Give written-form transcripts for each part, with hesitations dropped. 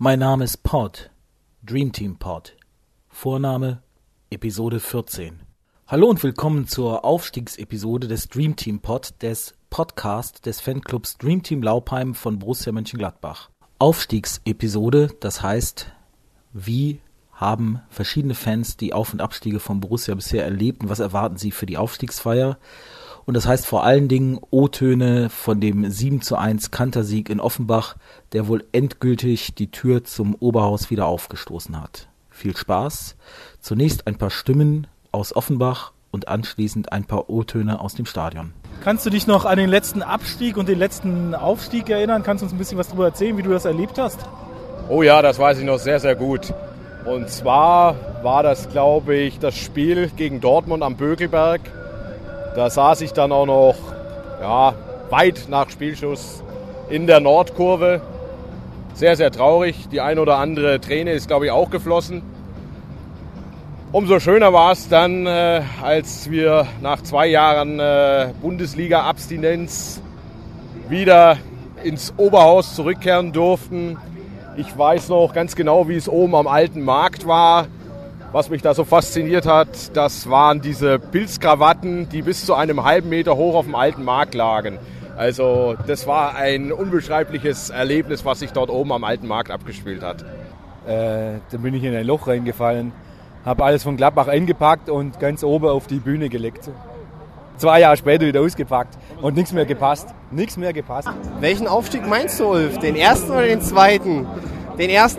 Mein Name ist Pod, Dream Team Pod. Vorname Episode 14. Hallo und willkommen zur Aufstiegsepisode des Dream Team Pod, des Podcast des Fanclubs Dream Team Laupheim von Borussia Mönchengladbach. Aufstiegsepisode, das heißt, wie haben verschiedene Fans die Auf- und Abstiege von Borussia bisher erlebt und was erwarten sie für die Aufstiegsfeier? Und das heißt vor allen Dingen O-Töne von dem 7:1 Kantersieg in Offenbach, der wohl endgültig die Tür zum Oberhaus wieder aufgestoßen hat. Viel Spaß. Zunächst ein paar Stimmen aus Offenbach und anschließend ein paar O-Töne aus dem Stadion. Kannst du dich noch an den letzten Abstieg und den letzten Aufstieg erinnern? Kannst du uns ein bisschen was darüber erzählen, wie du das erlebt hast? Oh ja, das weiß ich noch sehr, sehr gut. Und zwar war das, glaube ich, das Spiel gegen Dortmund am Bökelberg. Da saß ich dann auch noch weit nach Spielschuss in der Nordkurve. Sehr, sehr traurig. Die ein oder andere Träne ist, glaube ich, auch geflossen. Umso schöner war es dann, als wir nach 2 Jahren Bundesliga-Abstinenz wieder ins Oberhaus zurückkehren durften. Ich weiß noch ganz genau, wie es oben am Alten Markt war. Was mich da so fasziniert hat, das waren diese Pilzkrawatten, die bis zu einem halben Meter hoch auf dem Alten Markt lagen. Also das war ein unbeschreibliches Erlebnis, was sich dort oben am Alten Markt abgespielt hat. Dann bin ich in ein Loch reingefallen, habe alles von Gladbach eingepackt und ganz oben auf die Bühne gelegt. 2 Jahre später wieder ausgepackt und nichts mehr gepasst. Welchen Aufstieg meinst du, Ulf? Den ersten oder den zweiten? Den ersten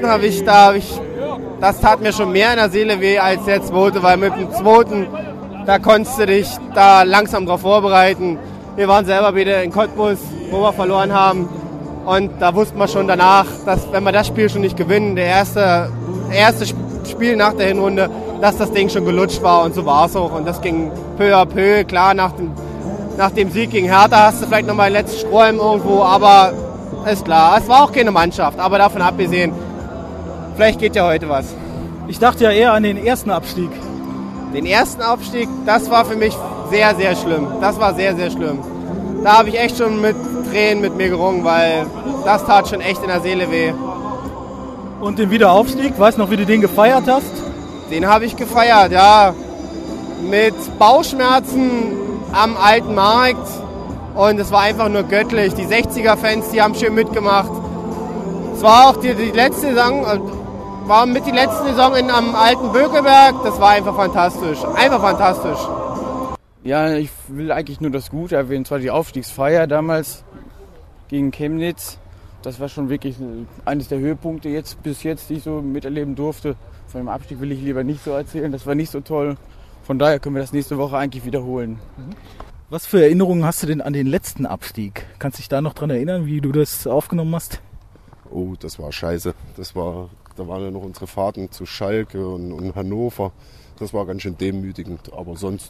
das tat mir schon mehr in der Seele weh als der zweite, weil mit dem zweiten, da konntest du dich da langsam drauf vorbereiten. Wir waren selber wieder in Cottbus, wo wir verloren haben. Und da wusste man schon danach, dass wenn wir das Spiel schon nicht gewinnen, der erste Spiel nach der Hinrunde, dass das Ding schon gelutscht war. Und so war es auch. Und das ging peu à peu. Klar, nach dem Sieg gegen Hertha hast du vielleicht nochmal den letzten Strohhalm irgendwo, aber ist klar, es war auch keine Mannschaft. Aber davon abgesehen, vielleicht geht ja heute was. Ich dachte ja eher an den ersten Abstieg. Den ersten Abstieg, das war für mich sehr, sehr schlimm. Das war sehr, sehr schlimm. Da habe ich echt schon mit Tränen mit mir gerungen, weil das tat schon echt in der Seele weh. Und den Wiederaufstieg, weißt du noch, wie du den gefeiert hast? Den habe ich gefeiert, ja. Mit Bauchschmerzen am Alten Markt. Und es war einfach nur göttlich. Die 60er-Fans, die haben schön mitgemacht. Es war auch die letzte Saison, war mit die letzte Saison am Alten Bökelberg. Das war einfach fantastisch. Einfach fantastisch. Ja, ich will eigentlich nur das Gute erwähnen. Zwar die Aufstiegsfeier damals gegen Chemnitz. Das war schon wirklich eines der Höhepunkte bis jetzt, die ich so miterleben durfte. Von dem Abstieg will ich lieber nicht so erzählen. Das war nicht so toll. Von daher können wir das nächste Woche eigentlich wiederholen. Was für Erinnerungen hast du denn an den letzten Abstieg? Kannst du dich da noch dran erinnern, wie du das aufgenommen hast? Oh, das war scheiße. Da waren ja noch unsere Fahrten zu Schalke und Hannover. Das war ganz schön demütigend. Aber sonst,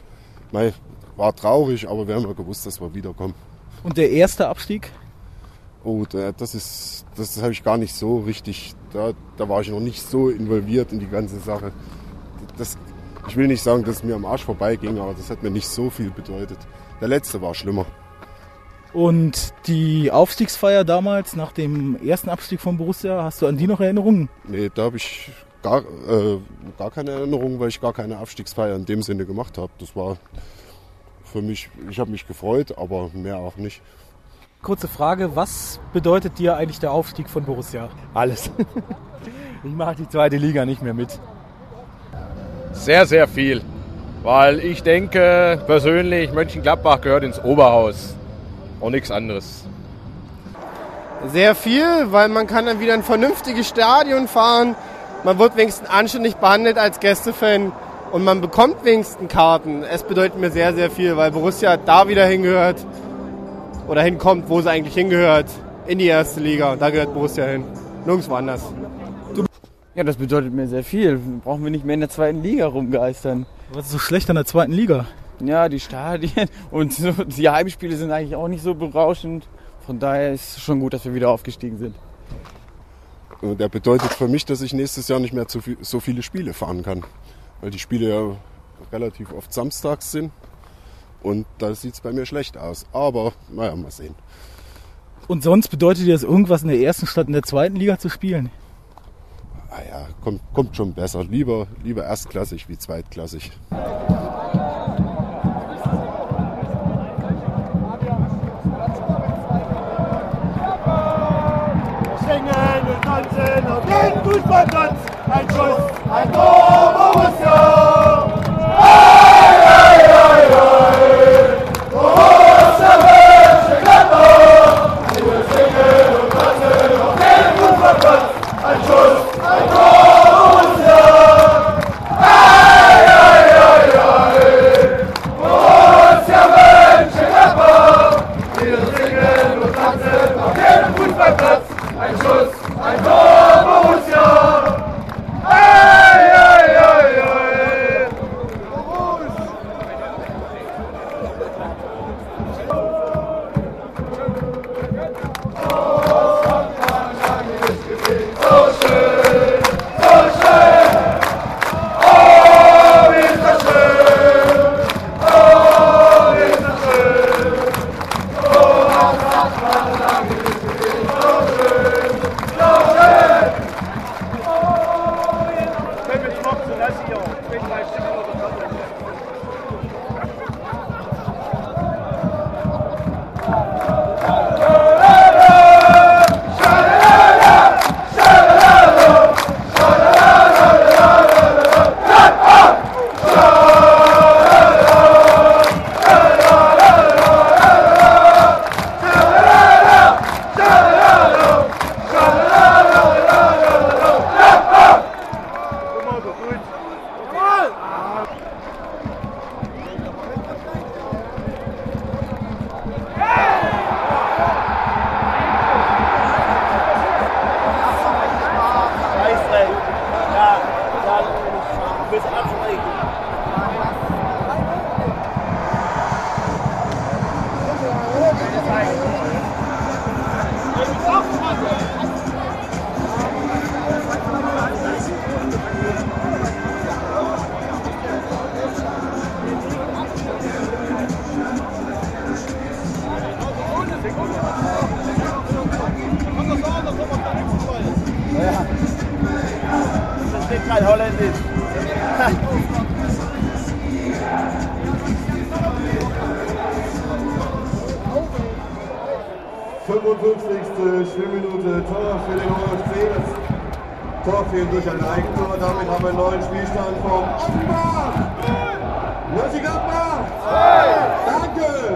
war traurig, aber wir haben ja gewusst, dass wir wiederkommen. Und der erste Abstieg? Oh, das habe ich gar nicht so richtig, da war ich noch nicht so involviert in die ganze Sache. Ich will nicht sagen, dass es mir am Arsch vorbeiging, aber das hat mir nicht so viel bedeutet. Der letzte war schlimmer. Und die Aufstiegsfeier damals, nach dem ersten Abstieg von Borussia, hast du an die noch Erinnerungen? Nee, da habe ich gar keine Erinnerungen, weil ich gar keine Abstiegsfeier in dem Sinne gemacht habe. Das war für mich, ich habe mich gefreut, aber mehr auch nicht. Kurze Frage, was bedeutet dir eigentlich der Aufstieg von Borussia? Alles. Ich mache die 2. Liga nicht mehr mit. Sehr, sehr viel. Weil ich denke persönlich, Mönchengladbach gehört ins Oberhaus und nichts anderes. Sehr viel, weil man kann dann wieder ein vernünftiges Stadion fahren. Man wird wenigstens anständig behandelt als Gästefan und man bekommt wenigstens Karten. Es bedeutet mir sehr, sehr viel, weil Borussia da wieder hingehört oder hinkommt, wo sie eigentlich hingehört, in die erste Liga. Da gehört Borussia hin, nirgendwo anders. Ja, das bedeutet mir sehr viel. Brauchen wir nicht mehr in der 2. Liga rumgeistern. Was ist so schlecht an der 2. Liga? Ja, die Stadien und so, die Heimspiele sind eigentlich auch nicht so berauschend. Von daher ist es schon gut, dass wir wieder aufgestiegen sind. Der bedeutet für mich, dass ich nächstes Jahr nicht mehr so viele Spiele fahren kann. Weil die Spiele ja relativ oft samstags sind. Und da sieht es bei mir schlecht aus. Aber, naja, mal sehen. Und sonst bedeutet dir das irgendwas in der ersten statt in der 2. Liga zu spielen? kommt schon besser. Lieber erstklassig wie zweitklassig. Singen und tanzen auf den Fußballplatz. Ein Schuss, ein Tor, Borussia! Hey, hey, hey, hey! Borussia Mönchengladbach! Wir singen und tanzen auf den Fußballplatz. Ein Schuss, ein Tor, Borussia! Hey, hey, hey, hey! Borussia Mönchengladbach! Wir singen und tanzen auf den Fußballplatz. Ein Schuss, ein Tor, Borussia! Hey, hey, hey, hey! So schön, oh, wie ist das schön, oh, wie ist das schön, oh, was hat man lange nicht gesehen, so schön, so schön. Wenn wir es machen, so lasse ich auch, wenn ich weiß, ich muss das machen. Das steht kein Holländisch. 55. Spielminute, Tor für den OFC. Das Tor fehlt durch ein Eigentor. Damit haben wir einen neuen Spielstand vom Offenbach. Mönchengladbach! Danke!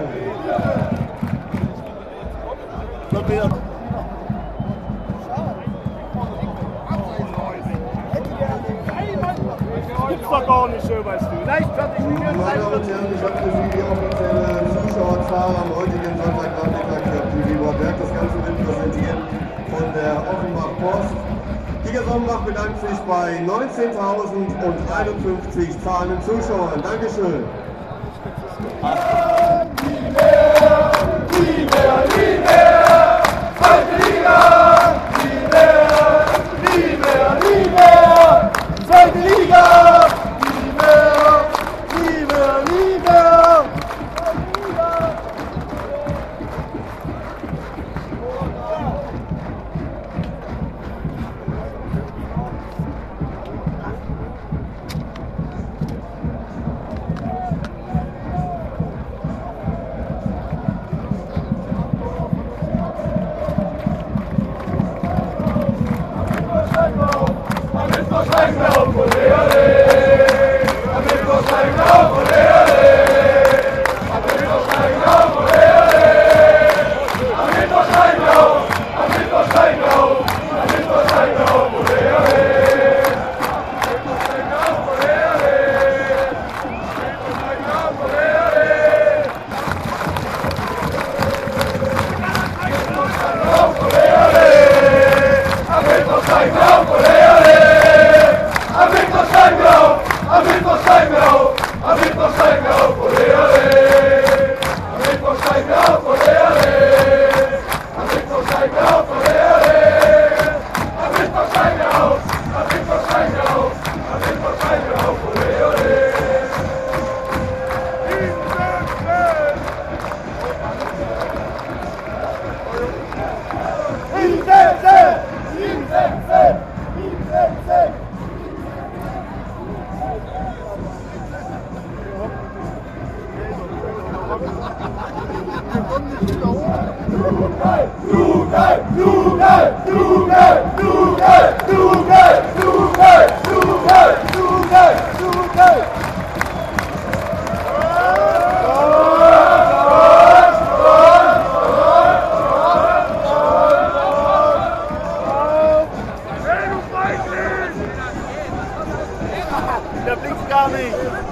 Gibt's doch gar nicht, weißt du. Leicht fertig. Meine Damen und Herren, ich habe für Sie die offizielle Zuschauerzahl am heutigen Sonntagnachmittag für TV Berg. Das Ganze wird präsentiert von der Offenbach Post. Kicker Sonnenbach bedankt sich bei 19.051 zahlenden Zuschauern. Dankeschön. Zweite Liga! gar nicht.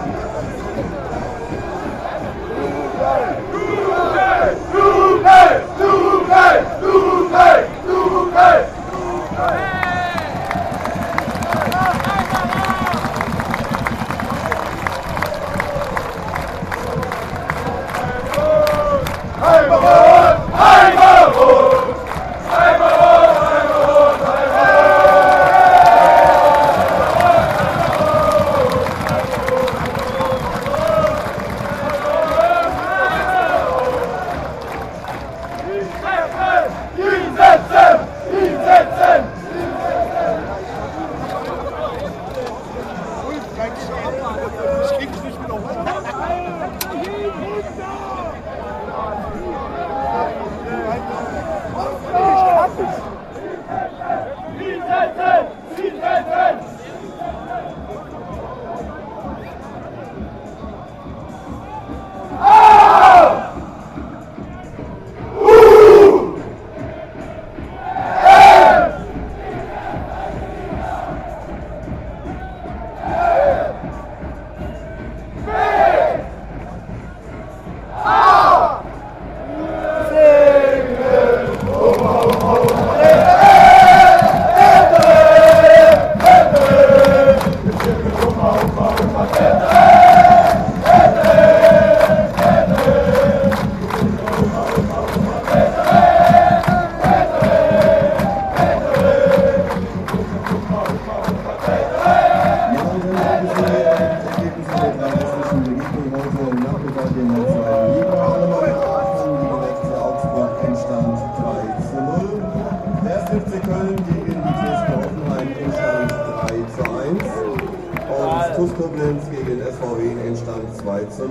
TuS Koblenz gegen SVW in Endstand 2:0.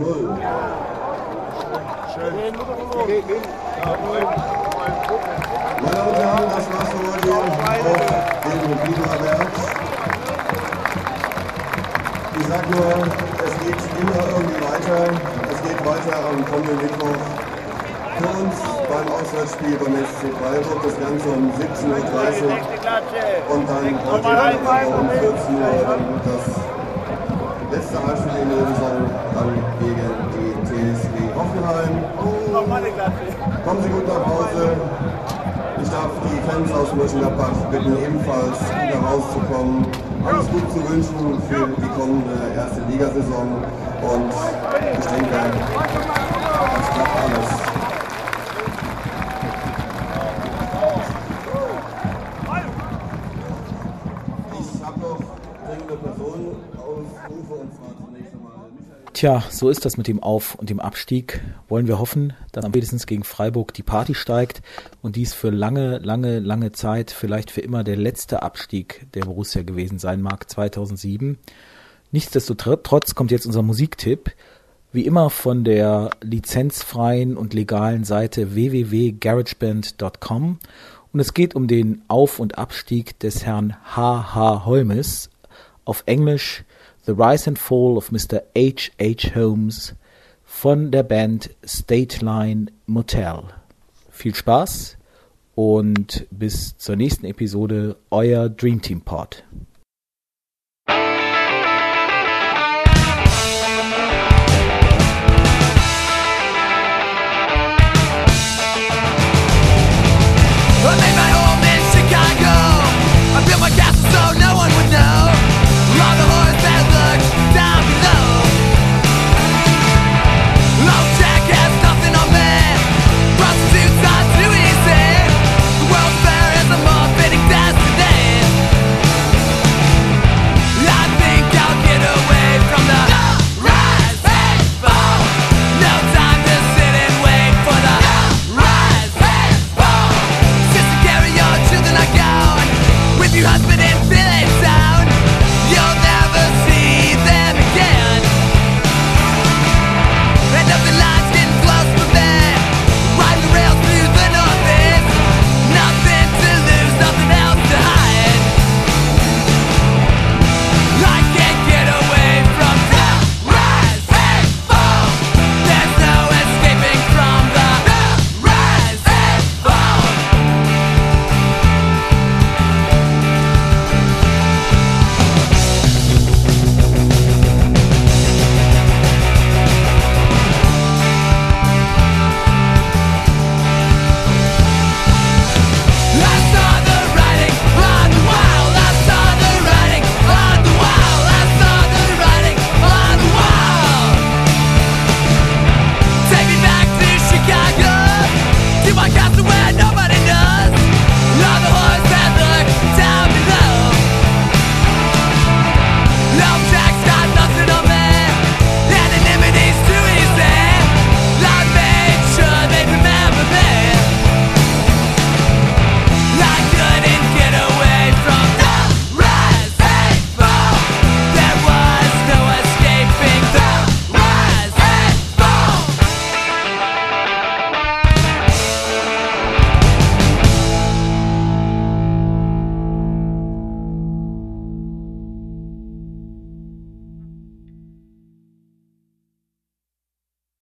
Meine Damen und Herren, das war's von heute auf dem Biederberg. Ich sag nur, es geht immer irgendwie weiter. Es geht weiter am kommenden Mittwoch. Für uns beim Auswärtsspiel beim SC Freiburg, das Ganze um 17:30 Uhr und dann heute um 14 Uhr dann das letzte Halbspiel in der Saison dann gegen die TSG Hoffenheim. Kommen Sie gut nach Hause. Ich darf die Fans aus Mönchengladbach bitten, ebenfalls gut nach Hause zu kommen, alles gut zu wünschen für die kommende erste Ligasaison und ich denke, das klappt alles. Tja, so ist das mit dem Auf- und dem Abstieg. Wollen wir hoffen, dass am spätestens gegen Freiburg die Party steigt und dies für lange Zeit, vielleicht für immer der letzte Abstieg der Borussia gewesen sein mag, 2007. Nichtsdestotrotz kommt jetzt unser Musiktipp, wie immer von der lizenzfreien und legalen Seite www.garageband.com und es geht um den Auf- und Abstieg des Herrn H.H. Holmes, auf Englisch The Rise and Fall of Mr. H.H. Holmes von der Band State Line Motel. Viel Spaß und bis zur nächsten Episode, euer Dream Team Pod.